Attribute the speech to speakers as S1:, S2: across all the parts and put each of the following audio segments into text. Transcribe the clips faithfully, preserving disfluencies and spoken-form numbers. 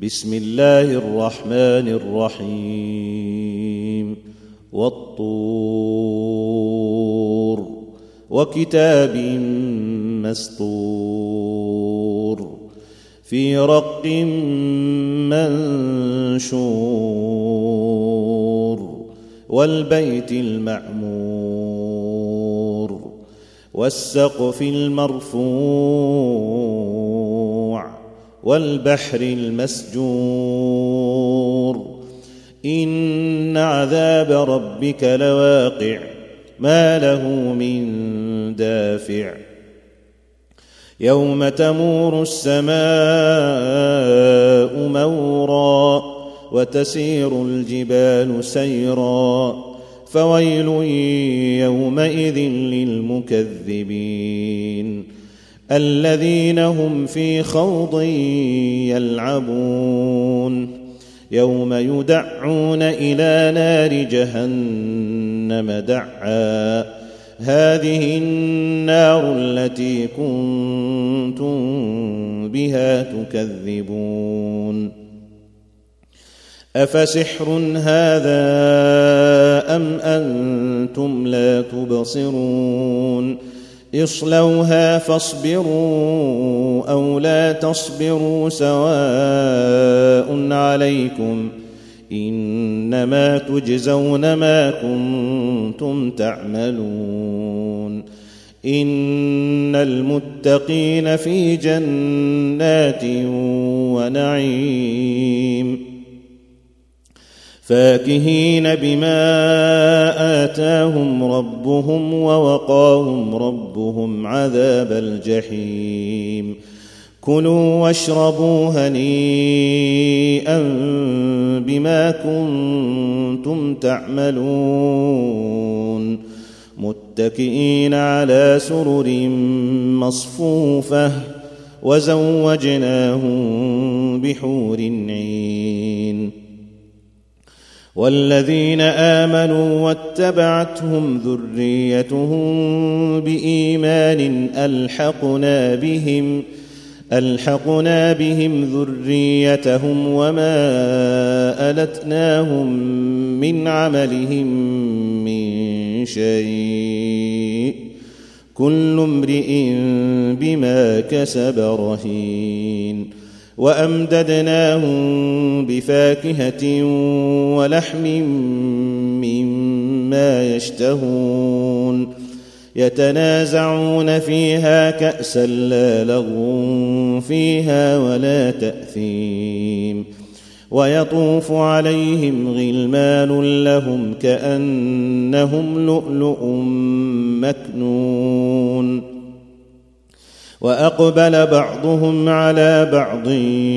S1: بسم الله الرحمن الرحيم والطور وكتاب مسطور في رق منشور والبيت المعمور والسقف المرفوع والبحر المسجور إن عذاب ربك لواقع ما له من دافع يوم تمور السماء مورا وتسير الجبال سيرا فويل يومئذ للمكذبين الذين هم في خوض يلعبون يوم يدعون إلى نار جهنم دعا هذه النار التي كنتم بها تكذبون أفسحر هذا أم أنتم لا تبصرون اصلوها فاصبروا أو لا تصبروا سواء عليكم إنما تجزون ما كنتم تعملون إن المتقين في جنات ونعيم فاكهين بما آتاهم ربهم ووقاهم ربهم عذاب الجحيم كلوا واشربوا هنيئا بما كنتم تعملون متكئين على سرر مصفوفة وزوجناهم بحور عين والذين آمنوا واتبعتهم ذريتهم بإيمان ألحقنا بهم ألحقنا بهم ذريتهم وما ألتناهم من عملهم من شيء كل امرئ بما كسب رهين وأمددناهم بفاكهة ولحم مما يشتهون يتنازعون فيها كأسا لا لغو فيها ولا تأثيم ويطوف عليهم غلمان لهم كأنهم لؤلؤ مكنون وأقبل بعضهم على بعض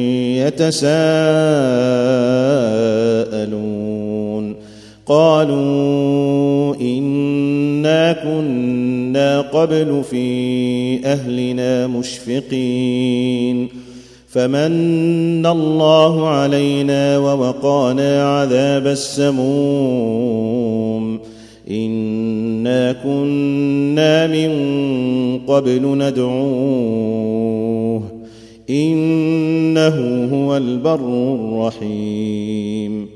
S1: يتساءلون قالوا إنا كنا قبل في أهلنا مشفقين فمن الله علينا ووقانا عذاب السموم إنا كنا من قبل ندعوه إنه هو البر الرحيم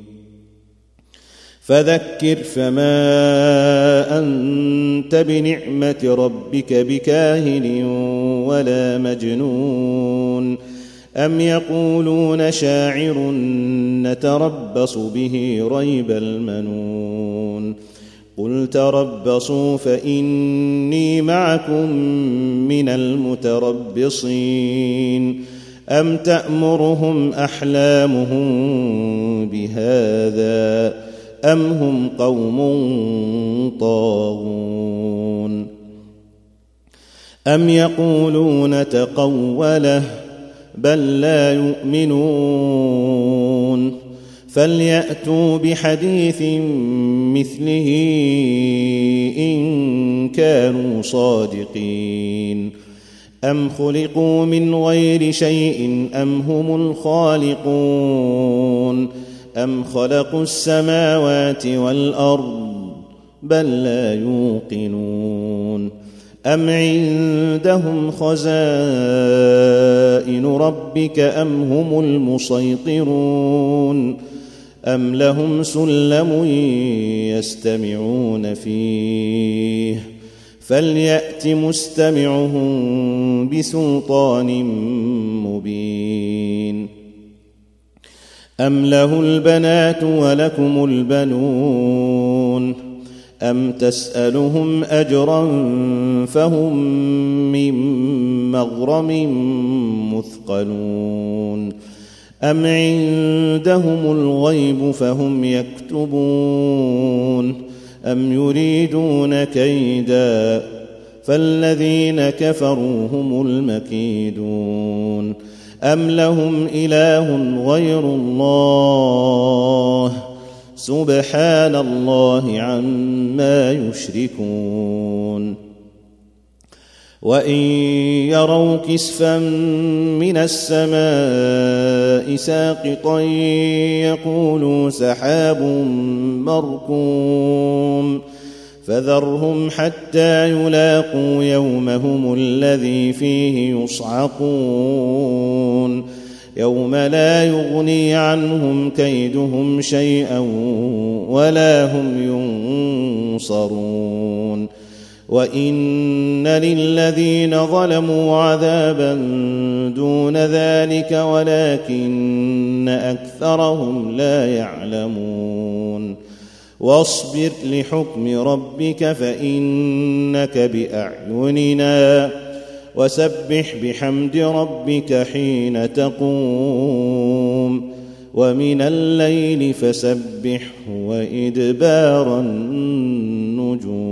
S1: فذكر فما أنت بنعمة ربك بكاهن ولا مجنون أم يقولون شاعر نتربص به ريب المنون قل تربصوا فإني معكم من المتربصين أم تأمرهم أحلامهم بهذا أم هم قوم طاغون أم يقولون تقوله بل لا يؤمنون فليأتوا بحديث مثله إن كانوا صادقين أم خلقوا من غير شيء أم هم الخالقون أم خلقوا السماوات والأرض بل لا يوقنون أم عندهم خزائن ربك أم هم المسيطرون أم لهم سلم يستمعون فيه فليأت مستمعهم بسلطان مبين أم له البنات ولكم البنون أم تسألهم أجرا فهم من مغرم مثقلون أم عندهم الغيب فهم يكتبون أم يريدون كيدا فالذين كفروا هم المكيدون أم لهم إله غير الله سبحان الله عما يشركون وإن يروا كسفا من السماء ساقطا يقولوا سحاب مركوم فذرهم حتى يلاقوا يومهم الذي فيه يصعقون يوم لا يغني عنهم كيدهم شيئا ولا هم ينصرون وإن للذين ظلموا عذابا دون ذلك ولكن أكثرهم لا يعلمون واصبر لحكم ربك فإنك بأعيننا وسبح بحمد ربك حين تقوم ومن الليل فسبحه وإدبار النجوم